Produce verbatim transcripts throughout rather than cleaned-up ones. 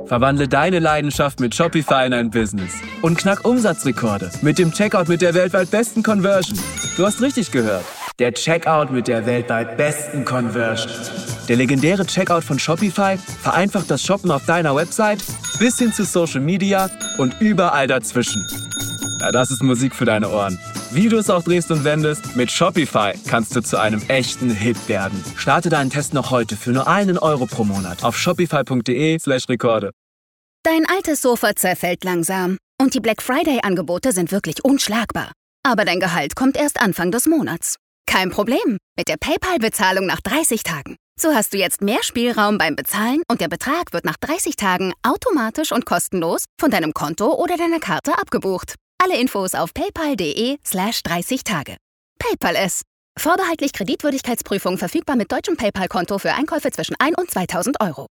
Verwandle deine Leidenschaft mit Shopify in ein Business und knack Umsatzrekorde mit dem Checkout mit der weltweit besten Conversion. Du hast richtig gehört. Der Checkout mit der weltweit besten Conversion. Der legendäre Checkout von Shopify vereinfacht das Shoppen auf deiner Website bis hin zu Social Media und überall dazwischen. Ja, das ist Musik für deine Ohren. Wie du es auch drehst und wendest, mit Shopify kannst du zu einem echten Hit werden. Starte deinen Test noch heute für nur einen Euro pro Monat auf shopify.de slash Rekorde. Dein altes Sofa zerfällt langsam und die Black Friday-Angebote sind wirklich unschlagbar. Aber dein Gehalt kommt erst Anfang des Monats. Kein Problem mit der PayPal-Bezahlung nach dreißig Tagen. So hast du jetzt mehr Spielraum beim Bezahlen und der Betrag wird nach dreißig Tagen automatisch und kostenlos von deinem Konto oder deiner Karte abgebucht. Alle Infos auf paypal.de slash 30 Tage. PayPal es. Vorbehaltlich Kreditwürdigkeitsprüfung verfügbar mit deutschem PayPal-Konto für Einkäufe zwischen ein und zweitausend Euro.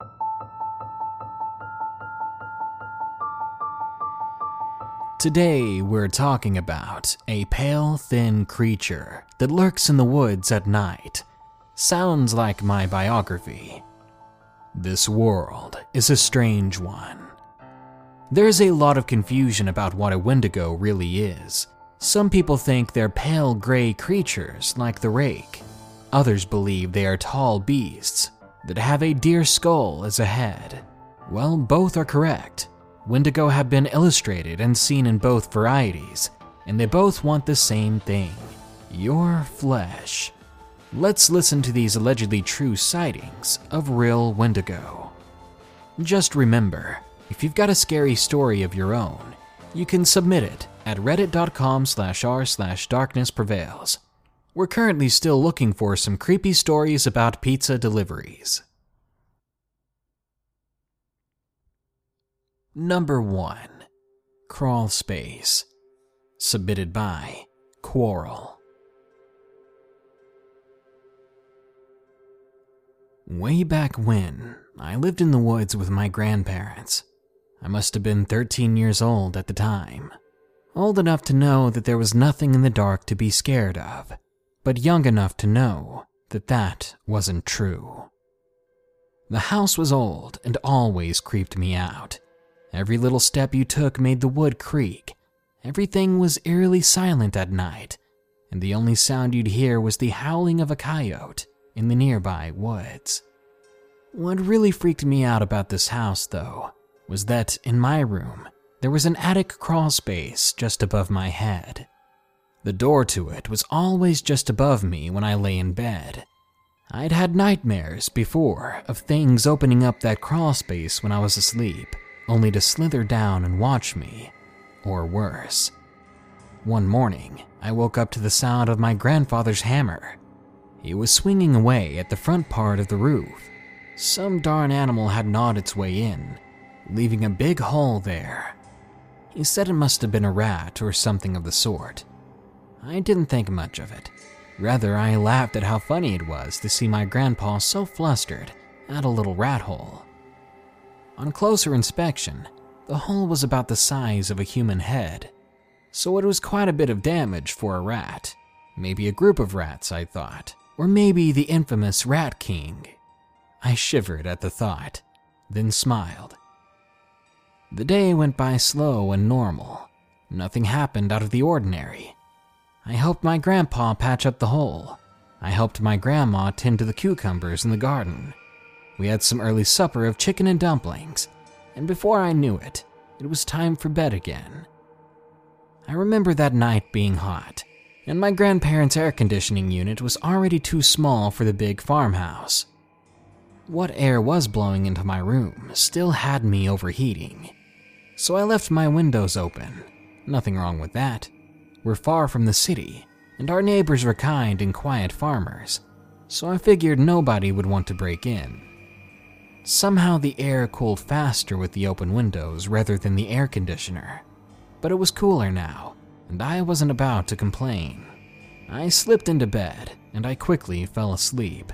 Today we're talking about a pale, thin creature that lurks in the woods at night. Sounds like my biography. This world is a strange one. There's a lot of confusion about what a Wendigo really is. Some people think they're pale gray creatures like the rake. Others believe they are tall beasts that have a deer skull as a head. Well, both are correct. Wendigo have been illustrated and seen in both varieties, and they both want the same thing: your flesh. Let's listen to these allegedly true sightings of real Wendigo. Just remember, if you've got a scary story of your own, you can submit it at reddit.com slash r slash darkness prevails. We're currently still looking for some creepy stories about pizza deliveries. Number one. Crawl Space. Submitted by Quarrel. Way back when, I lived in the woods with my grandparents. I must have been thirteen years old at the time. Old enough to know that there was nothing in the dark to be scared of, but young enough to know that that wasn't true. The house was old and always creeped me out. Every little step you took made the wood creak. Everything was eerily silent at night, and the only sound you'd hear was the howling of a coyote in the nearby woods. What really freaked me out about this house, though, was that in my room, there was an attic crawl space just above my head. The door to it was always just above me when I lay in bed. I'd had nightmares before of things opening up that crawl space when I was asleep, only to slither down and watch me, or worse. One morning, I woke up to the sound of my grandfather's hammer. He was swinging away at the front part of the roof. Some darn animal had gnawed its way in, leaving a big hole there. He said it must have been a rat or something of the sort. I didn't think much of it. Rather, I laughed at how funny it was to see my grandpa so flustered at a little rat hole. On closer inspection, the hole was about the size of a human head, so it was quite a bit of damage for a rat. Maybe a group of rats, I thought, or maybe the infamous Rat King. I shivered at the thought, then smiled. The day went by slow and normal. Nothing happened out of the ordinary. I helped my grandpa patch up the hole. I helped my grandma tend to the cucumbers in the garden. We had some early supper of chicken and dumplings, and before I knew it, it was time for bed again. I remember that night being hot, and my grandparents' air conditioning unit was already too small for the big farmhouse. What air was blowing into my room still had me overheating, so I left my windows open. Nothing wrong with that. We're far from the city, and our neighbors were kind and quiet farmers, so I figured nobody would want to break in. Somehow the air cooled faster with the open windows rather than the air conditioner, but it was cooler now, and I wasn't about to complain. I slipped into bed, and I quickly fell asleep.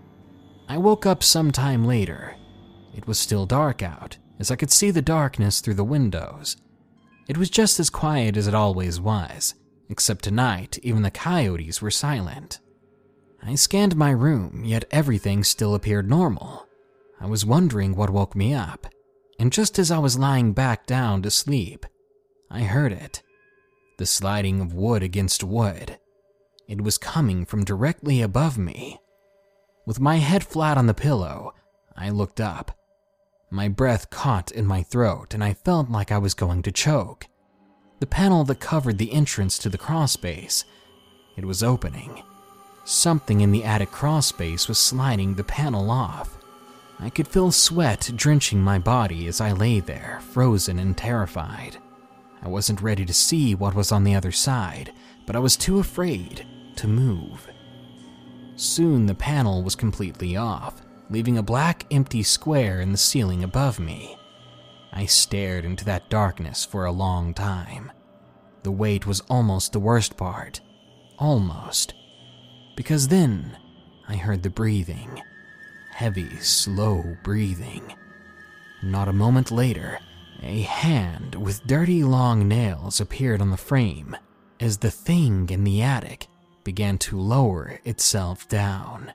I woke up some time later. It was still dark out, as I could see the darkness through the windows. It was just as quiet as it always was, except tonight even the coyotes were silent. I scanned my room, yet everything still appeared normal. I was wondering what woke me up, and just as I was lying back down to sleep, I heard it. The sliding of wood against wood. It was coming from directly above me. With my head flat on the pillow, I looked up. My breath caught in my throat and I felt like I was going to choke. The panel that covered the entrance to the crawlspace, it was opening. Something in the attic crawlspace was sliding the panel off. I could feel sweat drenching my body as I lay there, frozen and terrified. I wasn't ready to see what was on the other side, but I was too afraid to move. Soon the panel was completely off, leaving a black empty square in the ceiling above me. I stared into that darkness for a long time. The wait was almost the worst part. Almost. Because then I heard the breathing. Heavy, slow breathing. Not a moment later, a hand with dirty long nails appeared on the frame as the thing in the attic began to lower itself down.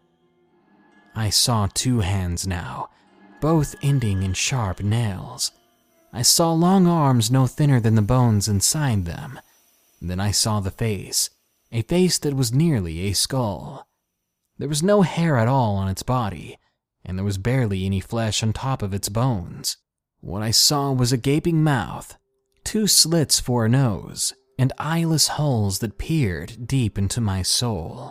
I saw two hands now, both ending in sharp nails. I saw long arms no thinner than the bones inside them. Then I saw the face, a face that was nearly a skull. There was no hair at all on its body, and there was barely any flesh on top of its bones. What I saw was a gaping mouth, two slits for a nose, and eyeless holes that peered deep into my soul.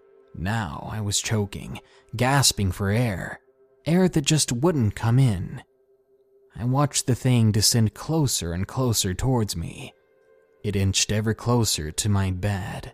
Now I was choking, gasping for air, air that just wouldn't come in. I watched the thing descend closer and closer towards me. It inched ever closer to my bed.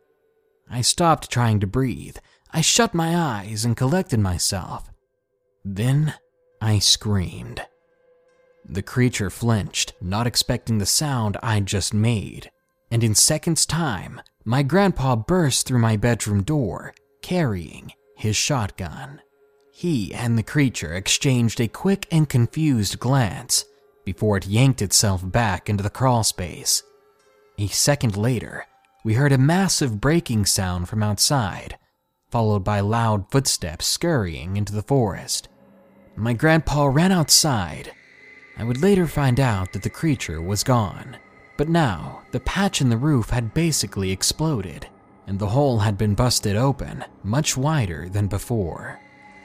I stopped trying to breathe. I shut my eyes and collected myself. Then I screamed. The creature flinched, not expecting the sound I'd just made, and in seconds' time, my grandpa burst through my bedroom door, carrying his shotgun. He and the creature exchanged a quick and confused glance before it yanked itself back into the crawlspace. A second later, we heard a massive breaking sound from outside, followed by loud footsteps scurrying into the forest. My grandpa ran outside. I would later find out that the creature was gone, but now the patch in the roof had basically exploded, and the hole had been busted open, much wider than before.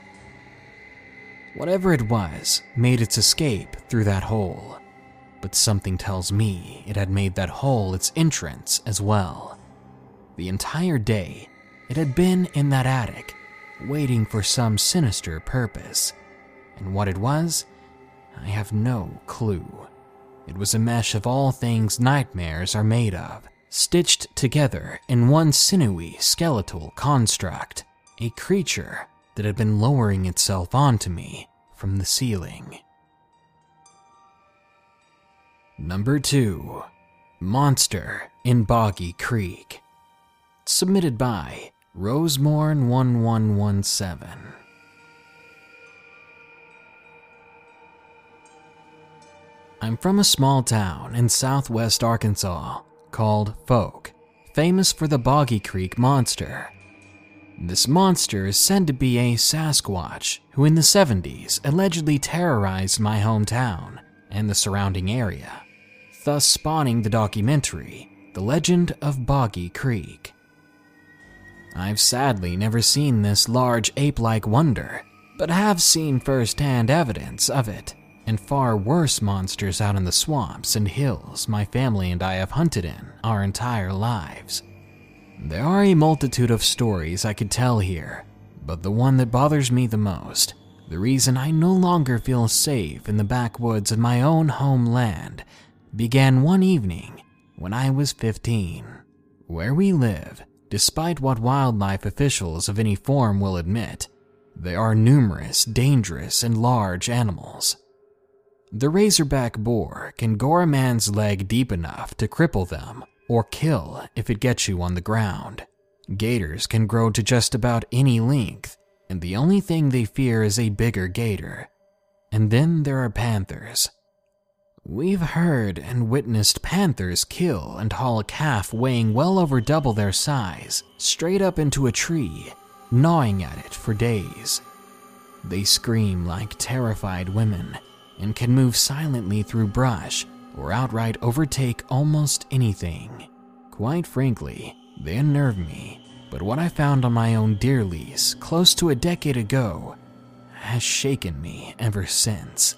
Whatever it was made its escape through that hole, but something tells me it had made that hole its entrance as well. The entire day, it had been in that attic, waiting for some sinister purpose, and what it was, I have no clue. It was a mesh of all things nightmares are made of, stitched together in one sinewy, skeletal construct, a creature that had been lowering itself onto me from the ceiling. Number two, Monster in Boggy Creek. Submitted by Rosemorn one one one seven. I'm from a small town in southwest Arkansas called Folk, famous for the Boggy Creek Monster. This monster is said to be a Sasquatch who in the seventies allegedly terrorized my hometown and the surrounding area, thus spawning the documentary, The Legend of Boggy Creek. I've sadly never seen this large ape-like wonder, but have seen first-hand evidence of it, and far worse monsters out in the swamps and hills my family and I have hunted in our entire lives. There are a multitude of stories I could tell here, but the one that bothers me the most, the reason I no longer feel safe in the backwoods of my own homeland, began one evening when I was fifteen. Where we live, despite what wildlife officials of any form will admit, there are numerous dangerous and large animals. The razorback boar can gore a man's leg deep enough to cripple them or kill if it gets you on the ground. Gators can grow to just about any length, and the only thing they fear is a bigger gator. And then there are panthers. We've heard and witnessed panthers kill and haul a calf weighing well over double their size straight up into a tree, gnawing at it for days. They scream like terrified women, and can move silently through brush or outright overtake almost anything. Quite frankly, they unnerve me, but what I found on my own deer lease close to a decade ago has shaken me ever since.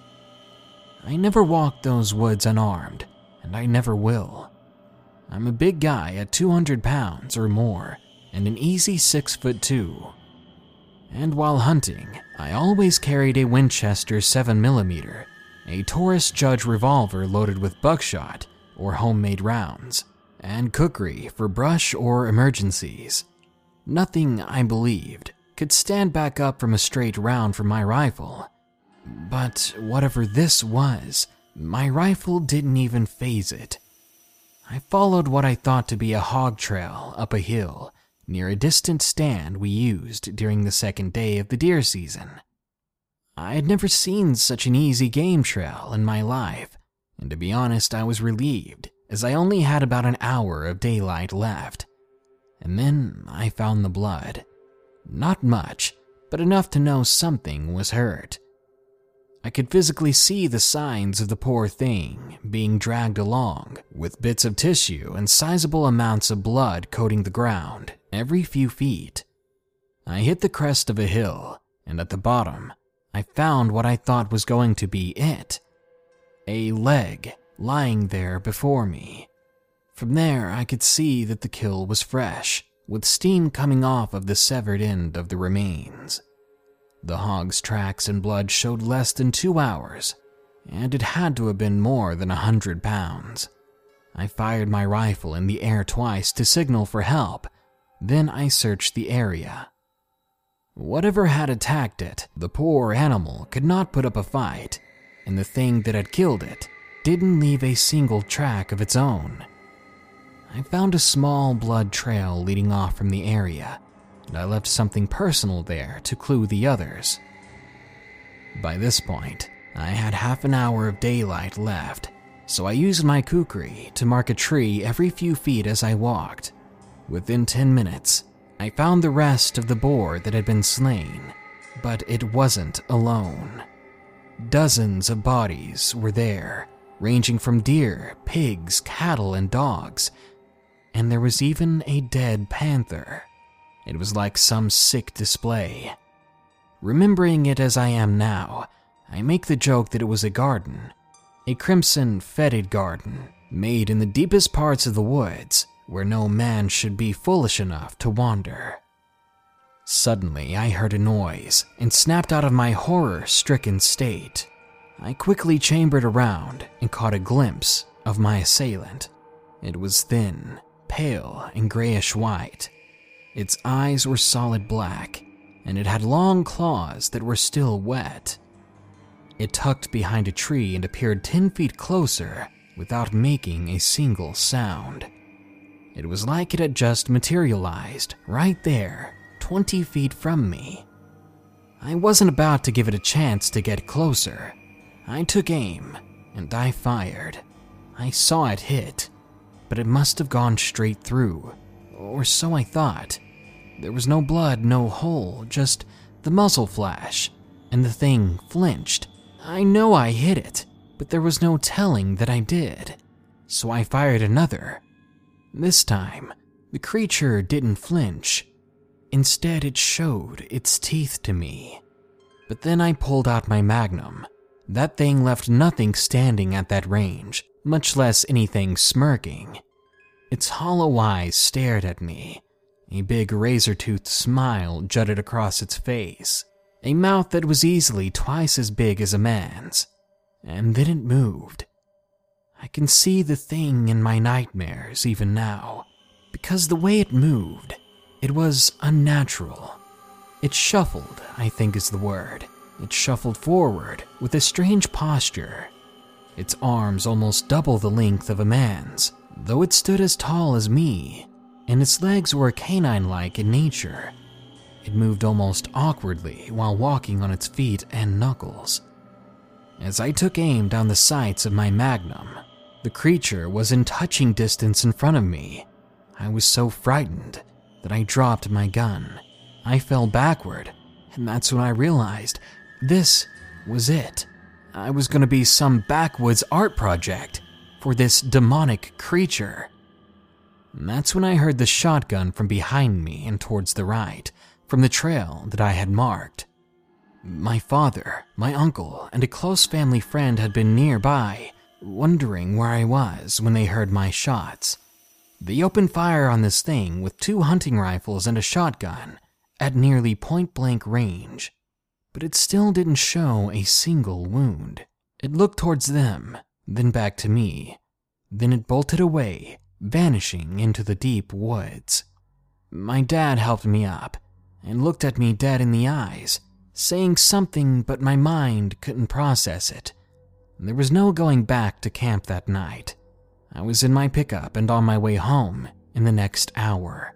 I never walked those woods unarmed, and I never will. I'm a big guy at two hundred pounds or more, and an easy six foot two. And while hunting, I always carried a Winchester seven millimeter, a Taurus Judge revolver loaded with buckshot or homemade rounds, and kukri for brush or emergencies. Nothing, I believed, could stand back up from a straight round from my rifle. But whatever this was, my rifle didn't even faze it. I followed what I thought to be a hog trail up a hill near a distant stand we used during the second day of the deer season. I had never seen such an easy game trail in my life, and to be honest, I was relieved, as I only had about an hour of daylight left. And then I found the blood. Not much, but enough to know something was hurt. I could physically see the signs of the poor thing being dragged along, with bits of tissue and sizable amounts of blood coating the ground every few feet. I hit the crest of a hill, and at the bottom, I found what I thought was going to be it. A leg lying there before me. From there, I could see that the kill was fresh, with steam coming off of the severed end of the remains. The hog's tracks and blood showed less than two hours, and it had to have been more than a hundred pounds. I fired my rifle in the air twice to signal for help, then I searched the area. Whatever had attacked it, the poor animal could not put up a fight, and the thing that had killed it didn't leave a single track of its own. I found a small blood trail leading off from the area, and I left something personal there to clue the others. By this point, I had half an hour of daylight left, so I used my kukri to mark a tree every few feet as I walked. Within ten minutes, I found the rest of the boar that had been slain, but it wasn't alone. Dozens of bodies were there, ranging from deer, pigs, cattle, and dogs, and there was even a dead panther. It was like some sick display. Remembering it as I am now, I make the joke that it was a garden, a crimson fetid garden, made in the deepest parts of the woods, where no man should be foolish enough to wander. Suddenly, I heard a noise and snapped out of my horror-stricken state. I quickly chambered around and caught a glimpse of my assailant. It was thin, pale, and grayish-white. Its eyes were solid black, and it had long claws that were still wet. It tucked behind a tree and appeared ten feet closer without making a single sound. It was like it had just materialized right there, twenty feet from me. I wasn't about to give it a chance to get closer. I took aim, and I fired. I saw it hit, but it must have gone straight through, or so I thought. There was no blood, no hole, just the muzzle flash, and the thing flinched. I know I hit it, but there was no telling that I did, so I fired another. This time, the creature didn't flinch. Instead, it showed its teeth to me. But then I pulled out my Magnum. That thing left nothing standing at that range, much less anything smirking. Its hollow eyes stared at me. A big razor-toothed smile jutted across its face, a mouth that was easily twice as big as a man's. And then it moved. I can see the thing in my nightmares even now, because the way it moved, it was unnatural. It shuffled, I think is the word. It shuffled forward with a strange posture. Its arms almost double the length of a man's, though it stood as tall as me, and its legs were canine-like in nature. It moved almost awkwardly while walking on its feet and knuckles. As I took aim down the sights of my Magnum, the creature was in touching distance in front of me. I was so frightened that I dropped my gun. I fell backward, and that's when I realized this was it. I was going to be some backwoods art project for this demonic creature. And that's when I heard the shotgun from behind me and towards the right, from the trail that I had marked. My father, my uncle, and a close family friend had been nearby, wondering where I was when they heard my shots. They opened fire on this thing with two hunting rifles and a shotgun at nearly point-blank range, but it still didn't show a single wound. It looked towards them, then back to me. Then it bolted away, vanishing into the deep woods. My dad helped me up and looked at me dead in the eyes, saying something, but my mind couldn't process it. There was no going back to camp that night. I was in my pickup and on my way home in the next hour.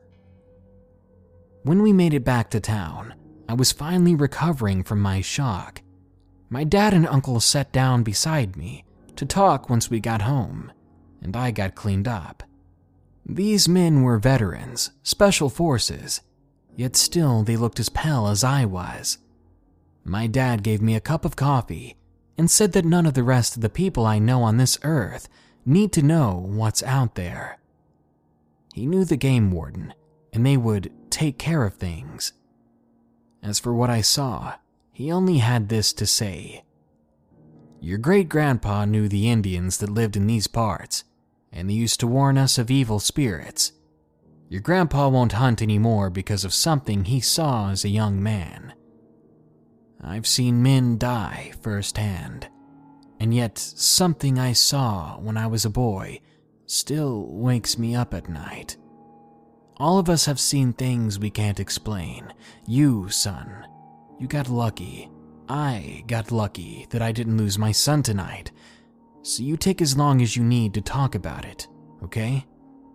When we made it back to town, I was finally recovering from my shock. My dad and uncle sat down beside me to talk once we got home, and I got cleaned up. These men were veterans, special forces, yet still they looked as pale as I was. My dad gave me a cup of coffee and said that none of the rest of the people I know on this earth need to know what's out there. He knew the game warden, and they would take care of things. As for what I saw, he only had this to say. Your great-grandpa knew the Indians that lived in these parts, and they used to warn us of evil spirits. Your grandpa won't hunt anymore because of something he saw as a young man. I've seen men die firsthand, and yet something I saw when I was a boy still wakes me up at night. All of us have seen things we can't explain. You, son, you got lucky. I got lucky that I didn't lose my son tonight. So you take as long as you need to talk about it, okay?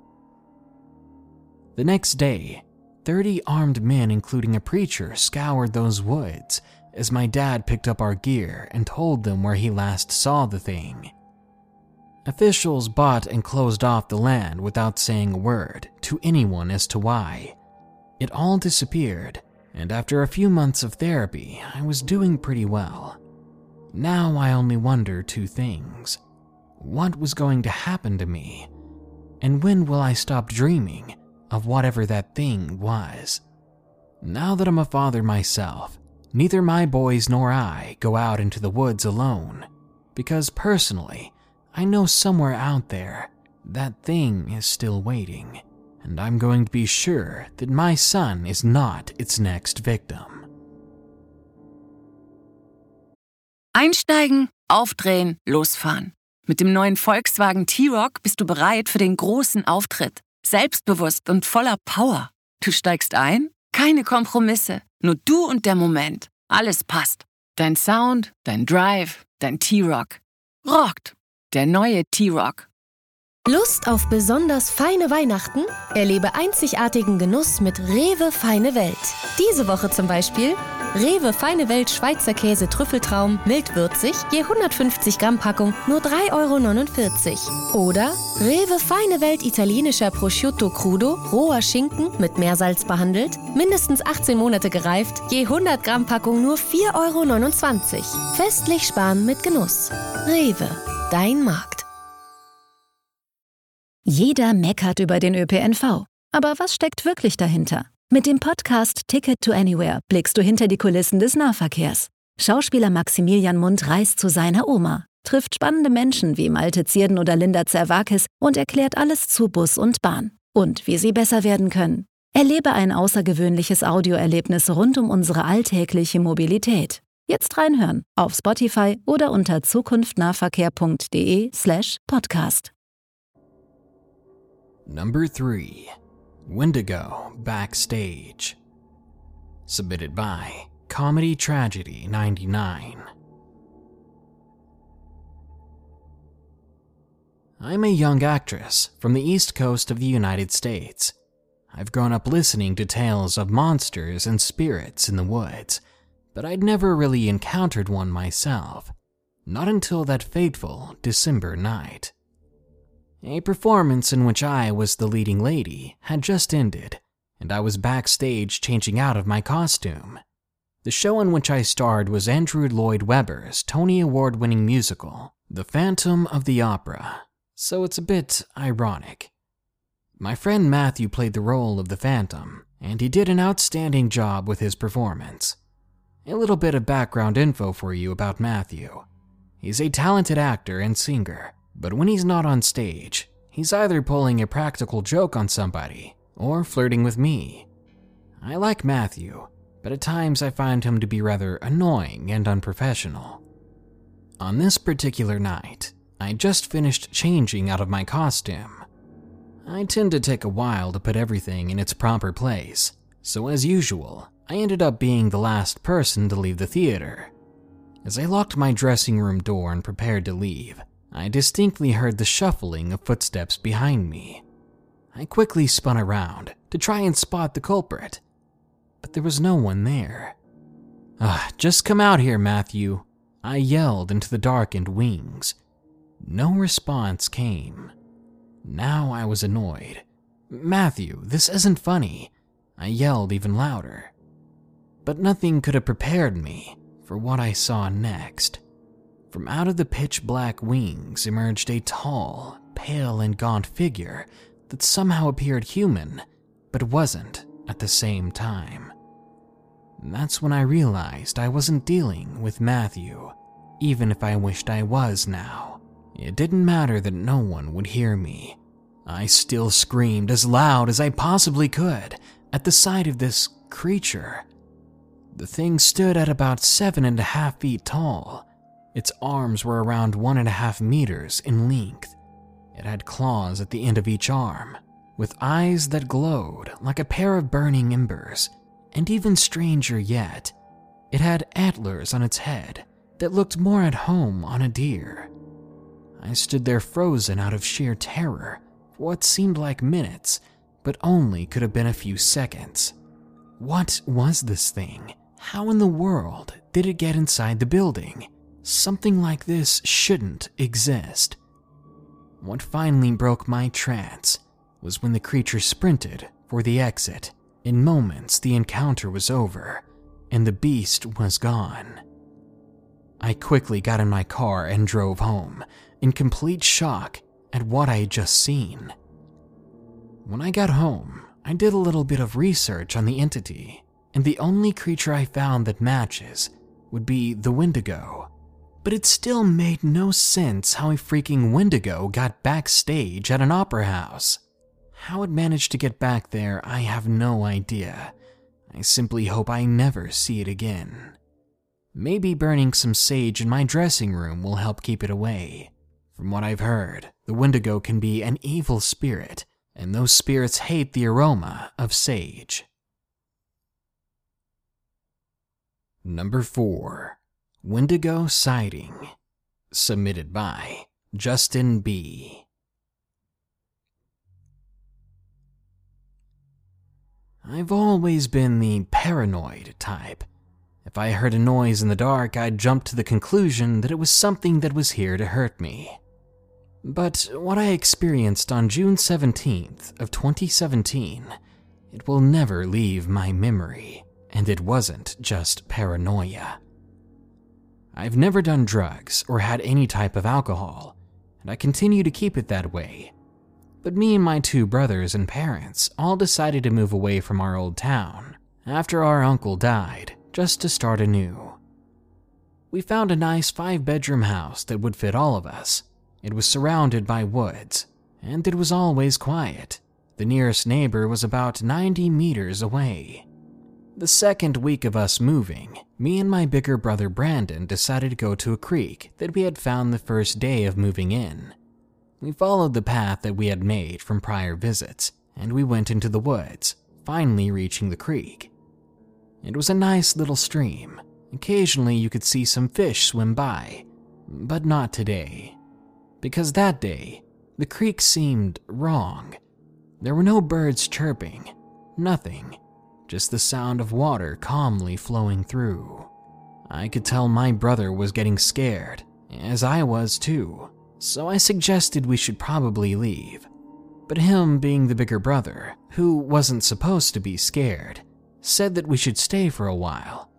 The next day, thirty armed men, including a preacher, scoured those woods as my dad picked up our gear and told them where he last saw the thing. Officials bought and closed off the land without saying a word to anyone as to why. It all disappeared, and after a few months of therapy, I was doing pretty well. Now I only wonder two things. What was going to happen to me? And when will I stop dreaming of whatever that thing was? Now that I'm a father myself, neither my boys nor I go out into the woods alone, because personally, I know somewhere out there that thing is still waiting, and I'm going to be sure that my son is not its next victim. Einsteigen, aufdrehen, losfahren. Mit dem neuen Volkswagen T-Roc bist du bereit für den großen Auftritt. Selbstbewusst und voller Power. Du steigst ein? Keine Kompromisse. Nur du und der Moment. Alles passt. Dein Sound, dein Drive, dein T-Roc. Rockt. Der neue T-Roc. Lust auf besonders feine Weihnachten? Erlebe einzigartigen Genuss mit Rewe Feine Welt. Diese Woche zum Beispiel Rewe Feine Welt Schweizer Käse Trüffeltraum mildwürzig, je hundertfünfzig Gramm Packung nur drei Euro neunundvierzig. Oder Rewe Feine Welt italienischer Prosciutto Crudo, roher Schinken mit Meersalz behandelt, mindestens achtzehn Monate gereift, je hundert Gramm Packung nur vier Euro neunundzwanzig. Festlich sparen mit Genuss. Rewe, dein Markt. Jeder meckert über den Ö P N V. Aber was steckt wirklich dahinter? Mit dem Podcast Ticket to Anywhere blickst du hinter die Kulissen des Nahverkehrs. Schauspieler Maximilian Mund reist zu seiner Oma, trifft spannende Menschen wie Malte Zierden oder Linda Zerwakis und erklärt alles zu Bus und Bahn und wie sie besser werden können. Erlebe ein außergewöhnliches Audioerlebnis rund um unsere alltägliche Mobilität. Jetzt reinhören auf Spotify oder unter zukunftnahverkehr.de slash podcast. Number three. Wendigo Backstage. Submitted by Comedy Tragedy ninety-nine. I'm a young actress from the East Coast of the United States. I've grown up listening to tales of monsters and spirits in the woods, but I'd never really encountered one myself, not until that fateful December night. A performance in which I was the leading lady had just ended, and I was backstage changing out of my costume. The show in which I starred was Andrew Lloyd Webber's Tony Award-winning musical, The Phantom of the Opera, so it's a bit ironic. My friend Matthew played the role of the Phantom, and he did an outstanding job with his performance. A little bit of background info for you about Matthew. He's a talented actor and singer, but when he's not on stage, he's either pulling a practical joke on somebody or flirting with me. I like Matthew, but at times I find him to be rather annoying and unprofessional. On this particular night, I just finished changing out of my costume. I tend to take a while to put everything in its proper place, so as usual, I ended up being the last person to leave the theater. As I locked my dressing room door and prepared to leave, I distinctly heard the shuffling of footsteps behind me. I quickly spun around to try and spot the culprit, but there was no one there. Ugh, just come out here, Matthew, I yelled into the darkened wings. No response came. Now I was annoyed. Matthew, this isn't funny, I yelled even louder. But nothing could have prepared me for what I saw next. From out of the pitch-black wings emerged a tall, pale and gaunt figure that somehow appeared human, but wasn't at the same time. That's when I realized I wasn't dealing with Matthew, even if I wished I was now. It didn't matter that no one would hear me. I still screamed as loud as I possibly could at the sight of this creature. The thing stood at about seven and a half feet tall. Its arms were around one and a half meters in length. It had claws at the end of each arm, with eyes that glowed like a pair of burning embers, and even stranger yet, it had antlers on its head that looked more at home on a deer. I stood there frozen out of sheer terror for what seemed like minutes, but only could have been a few seconds. What was this thing? How in the world did it get inside the building? Something like this shouldn't exist. What finally broke my trance was when the creature sprinted for the exit. In moments, the encounter was over, and the beast was gone. I quickly got in my car and drove home, in complete shock at what I had just seen. When I got home, I did a little bit of research on the entity, and the only creature I found that matches would be the Wendigo. But it still made no sense how a freaking Wendigo got backstage at an opera house. How it managed to get back there, I have no idea. I simply hope I never see it again. Maybe burning some sage in my dressing room will help keep it away. From what I've heard, the Wendigo can be an evil spirit, and those spirits hate the aroma of sage. Number four. Wendigo Sighting. Submitted by Justin B. I've always been the paranoid type. If I heard a noise in the dark, I'd jump to the conclusion that it was something that was here to hurt me. But what I experienced on June seventeenth of twenty seventeen, it will never leave my memory, and it wasn't just paranoia. I've never done drugs or had any type of alcohol, and I continue to keep it that way. But me and my two brothers and parents all decided to move away from our old town after our uncle died, just to start anew. We found a nice five-bedroom house that would fit all of us. It was surrounded by woods, and it was always quiet. The nearest neighbor was about ninety meters away. The second week of us moving, me and my bigger brother Brandon decided to go to a creek that we had found the first day of moving in. We followed the path that we had made from prior visits, and we went into the woods, finally reaching the creek. It was a nice little stream. Occasionally you could see some fish swim by, but not today. Because that day, the creek seemed wrong. There were no birds chirping, nothing, just the sound of water calmly flowing through. I could tell my brother was getting scared, as I was too. So I suggested we should probably leave. But him, being the bigger brother, who wasn't supposed to be scared, said that we should stay for a while.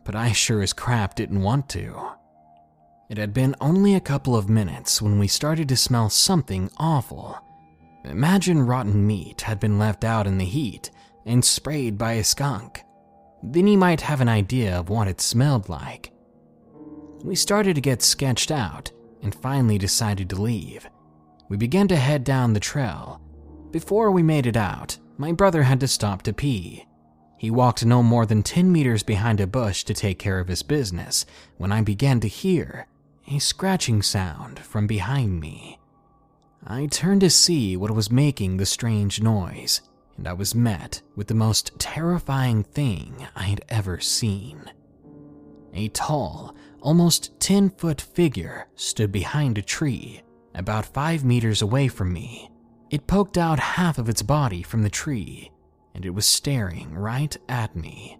but I sure as crap didn't want to. It had been only a couple of minutes when we started to smell something awful. Imagine rotten meat had been left out in the heat and sprayed by a skunk. Then you might have an idea of what it smelled like. We started to get sketched out and finally decided to leave. We began to head down the trail. Before we made it out, my brother had to stop to pee. He walked no more than ten meters behind a bush to take care of his business when I began to hear a scratching sound from behind me. I turned to see what was making the strange noise, and I was met with the most terrifying thing I had ever seen. A tall, almost ten-foot figure stood behind a tree, about five meters away from me. It poked out half of its body from the tree, and it was staring right at me.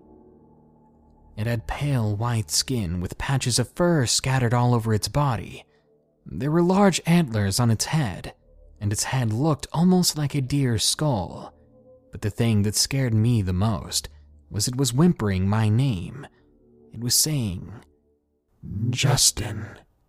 It had pale white skin with patches of fur scattered all over its body. There were large antlers on its head, and its head looked almost like a deer's skull. But the thing that scared me the most was it was whimpering my name. It was saying, "Justin,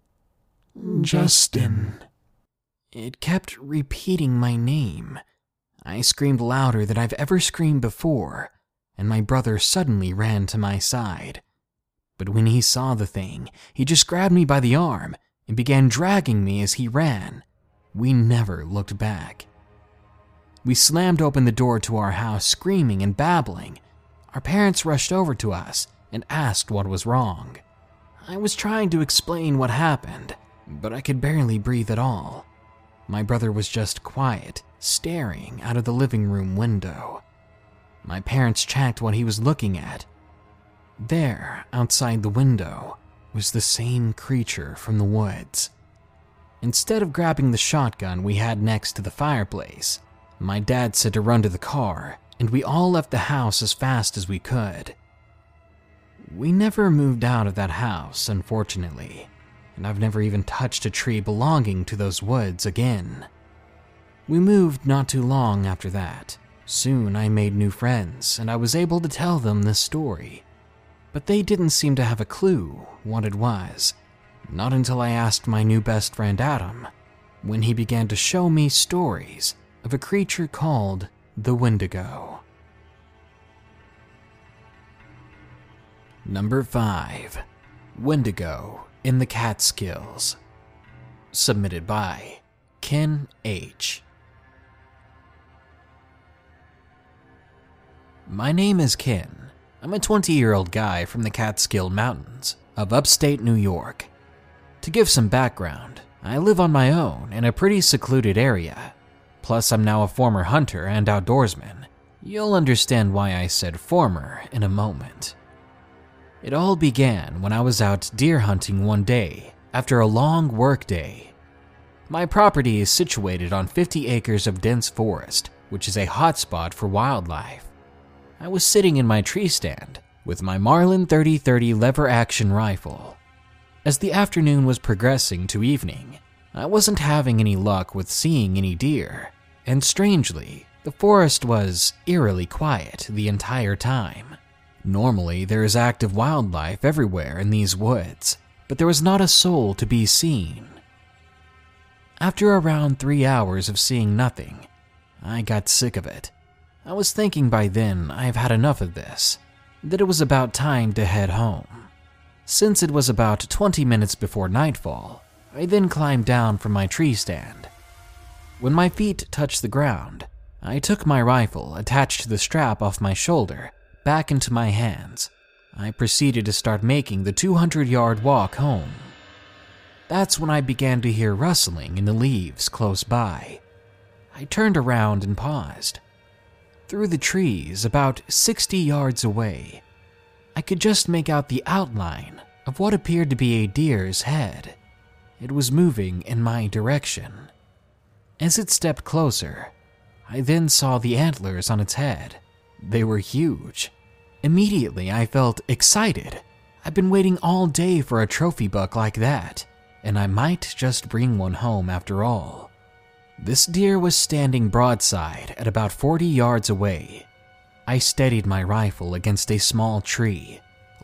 Justin." It kept repeating my name. I screamed louder than I've ever screamed before, and my brother suddenly ran to my side. But when he saw the thing, he just grabbed me by the arm and began dragging me as he ran. We never looked back. We slammed open the door to our house, screaming and babbling. Our parents rushed over to us and asked what was wrong. I was trying to explain what happened, but I could barely breathe at all. My brother was just quiet, staring out of the living room window. My parents checked what he was looking at. There, outside the window, was the same creature from the woods. Instead of grabbing the shotgun we had next to the fireplace, my dad said to run to the car, and we all left the house as fast as we could. We never moved out of that house, unfortunately, and I've never even touched a tree belonging to those woods again. We moved not too long after that. Soon I made new friends, and I was able to tell them this story. But they didn't seem to have a clue what it was. Not until I asked my new best friend Adam, when he began to show me stories of a creature called the Wendigo. Number five. Wendigo in the Catskills. Submitted by Ken H. My name is Ken. I'm a twenty-year-old guy from the Catskill Mountains of upstate New York. To give some background, I live on my own in a pretty secluded area. Plus, I'm now a former hunter and outdoorsman. You'll understand why I said former in a moment. It all began when I was out deer hunting one day after a long work day. My property is situated on fifty acres of dense forest, which is a hotspot for wildlife. I was sitting in my tree stand with my Marlin thirty thirty lever-action rifle. As the afternoon was progressing to evening, I wasn't having any luck with seeing any deer, and strangely, the forest was eerily quiet the entire time. Normally, there is active wildlife everywhere in these woods, but there was not a soul to be seen. After around three hours of seeing nothing, I got sick of it. I was thinking by then I've had enough of this, that it was about time to head home. Since it was about twenty minutes before nightfall, I then climbed down from my tree stand. When my feet touched the ground, I took my rifle attached to the strap off my shoulder back into my hands. I proceeded to start making the two hundred yard walk home. That's when I began to hear rustling in the leaves close by. I turned around and paused. Through the trees, about sixty yards away, I could just make out the outline of what appeared to be a deer's head. It was moving in my direction. As it stepped closer, I then saw the antlers on its head. They were huge. Immediately, I felt excited. I've been waiting all day for a trophy buck like that, and I might just bring one home after all. This deer was standing broadside at about forty yards away. I steadied my rifle against a small tree,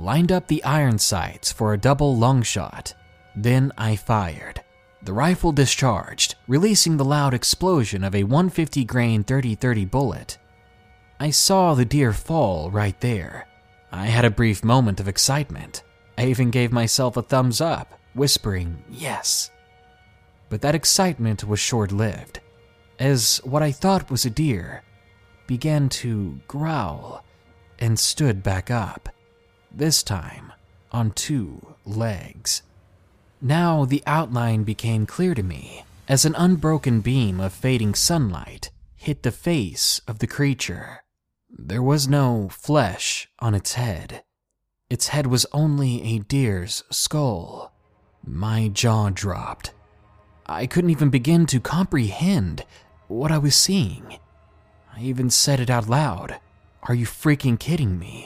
lined up the iron sights for a double lung shot. Then I fired. The rifle discharged, releasing the loud explosion of a one fifty grain thirty thirty bullet. I saw the deer fall right there. I had a brief moment of excitement. I even gave myself a thumbs up, whispering, yes. But that excitement was short-lived, as what I thought was a deer began to growl and stood back up, this time on two legs. Now the outline became clear to me as an unbroken beam of fading sunlight hit the face of the creature. There was no flesh on its head. Its head was only a deer's skull. My jaw dropped. I couldn't even begin to comprehend what I was seeing. I even said it out loud. Are you freaking kidding me?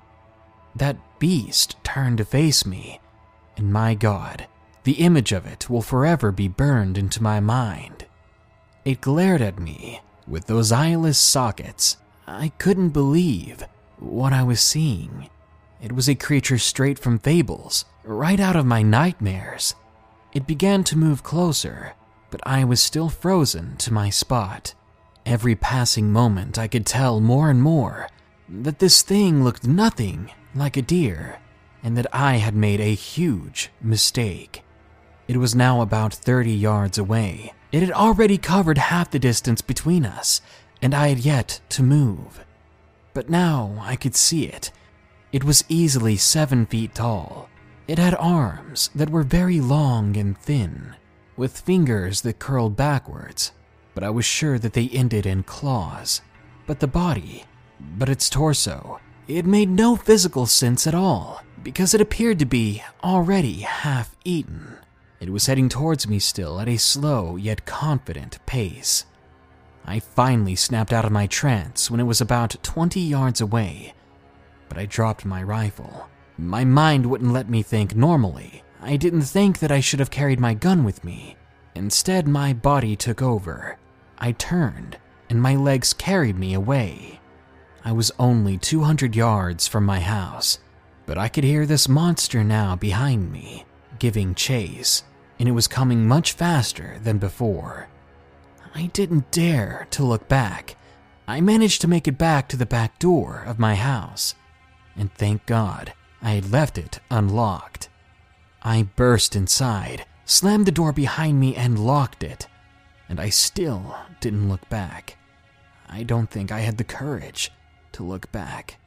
That beast turned to face me, and my God, the image of it will forever be burned into my mind. It glared at me with those eyeless sockets. I couldn't believe what I was seeing. It was a creature straight from fables, right out of my nightmares. It began to move closer, but I was still frozen to my spot. Every passing moment I could tell more and more that this thing looked nothing like a deer, and that I had made a huge mistake. It was now about thirty yards away. It had already covered half the distance between us, and I had yet to move. But now I could see it. It was easily seven feet tall. It had arms that were very long and thin, with fingers that curled backwards, but I was sure that they ended in claws. But the body, but its torso, it made no physical sense at all, because it appeared to be already half eaten. It was heading towards me still at a slow yet confident pace. I finally snapped out of my trance when it was about twenty yards away, but I dropped my rifle. My mind wouldn't let me think normally. I didn't think that I should have carried my gun with me. Instead, my body took over. I turned, and my legs carried me away. I was only two hundred yards from my house, but I could hear this monster now behind me, giving chase, and it was coming much faster than before. I didn't dare to look back. I managed to make it back to the back door of my house, and thank God I had left it unlocked. I burst inside, slammed the door behind me, and locked it, and I still didn't look back. I don't think I had the courage to look back.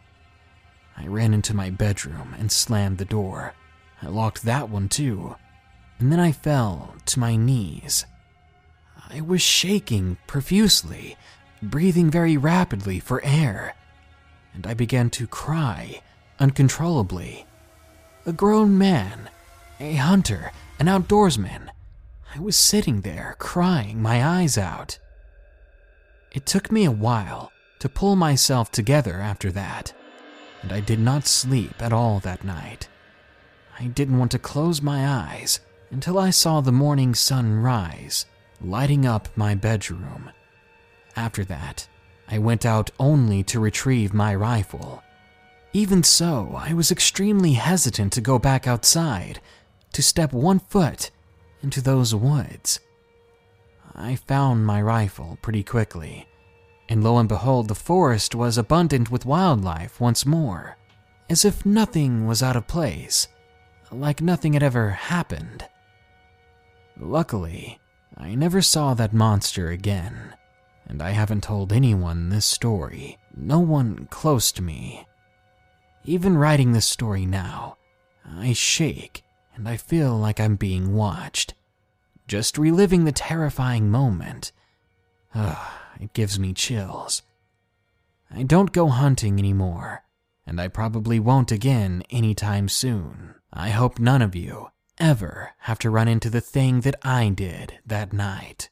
I ran into my bedroom and slammed the door. I locked that one too, and then I fell to my knees. I was shaking profusely, breathing very rapidly for air, and I began to cry uncontrollably. A grown man, a hunter, an outdoorsman. I was sitting there crying my eyes out. It took me a while to pull myself together after that, and I did not sleep at all that night. I didn't want to close my eyes until I saw the morning sun rise, lighting up my bedroom. After that, I went out only to retrieve my rifle. Even so, I was extremely hesitant to go back outside, to step one foot into those woods. I found my rifle pretty quickly, and lo and behold, the forest was abundant with wildlife once more, as if nothing was out of place, like nothing had ever happened. Luckily, I never saw that monster again, and I haven't told anyone this story, no one close to me. Even writing this story now, I shake and I feel like I'm being watched. Just reliving the terrifying moment, ugh, it gives me chills. I don't go hunting anymore, and I probably won't again anytime soon. I hope none of you ever have to run into the thing that I did that night.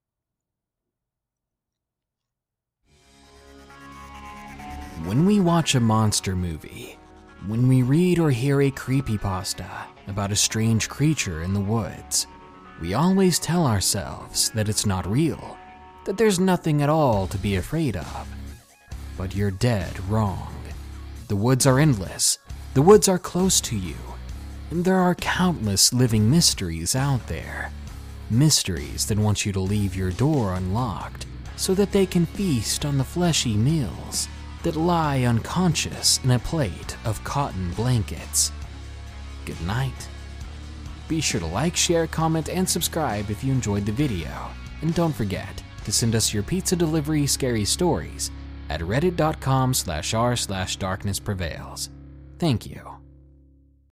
When we watch a monster movie, when we read or hear a creepypasta about a strange creature in the woods, we always tell ourselves that it's not real, that there's nothing at all to be afraid of. But you're dead wrong. The woods are endless, The woods are close to you, and there are countless living mysteries out there. Mysteries that want you to leave your door unlocked so that they can feast on the fleshy meals that lie unconscious in a plate of cotton blankets. Good night. Be sure to like, share, comment, and subscribe if you enjoyed the video. And don't forget to send us your pizza delivery scary stories at reddit.com slash r slash darkness prevails. Thank you.